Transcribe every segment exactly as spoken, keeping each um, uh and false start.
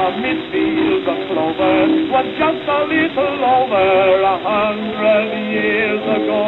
amid fields of clover was just a little over a hundred years ago.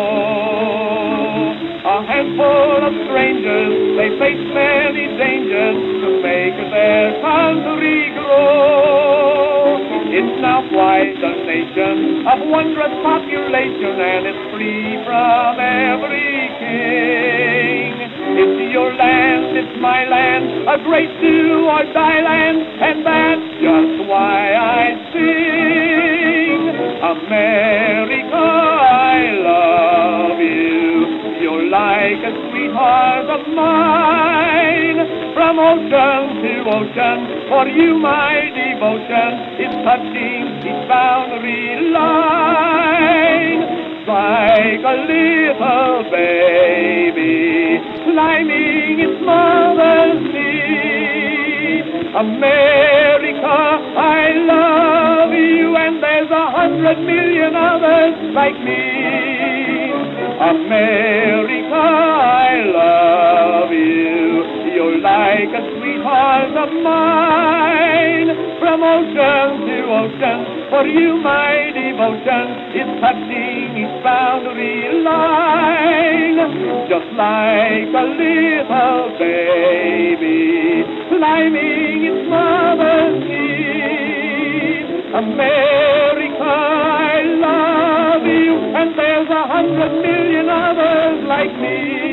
A handful of strangers, they faced many dangers to make their country grow. It's now quite a nation of wondrous population, and it's free from every king. It's your land, it's my land, a great do or die land, and that's just why I sing. America, I love you. You're like a sweetheart of mine. From ocean to ocean, for you my devotion is touching each boundary line. Like a little baby climbing its mother's knee. America, I love you, and there's a hundred million others like me. America, I love you. You're like a sweetheart of mine. From ocean to ocean, for you my devotion is touching each boundary line. Just like a little baby climbing its mother's knee. America, I love you, and there's a hundred million others like me.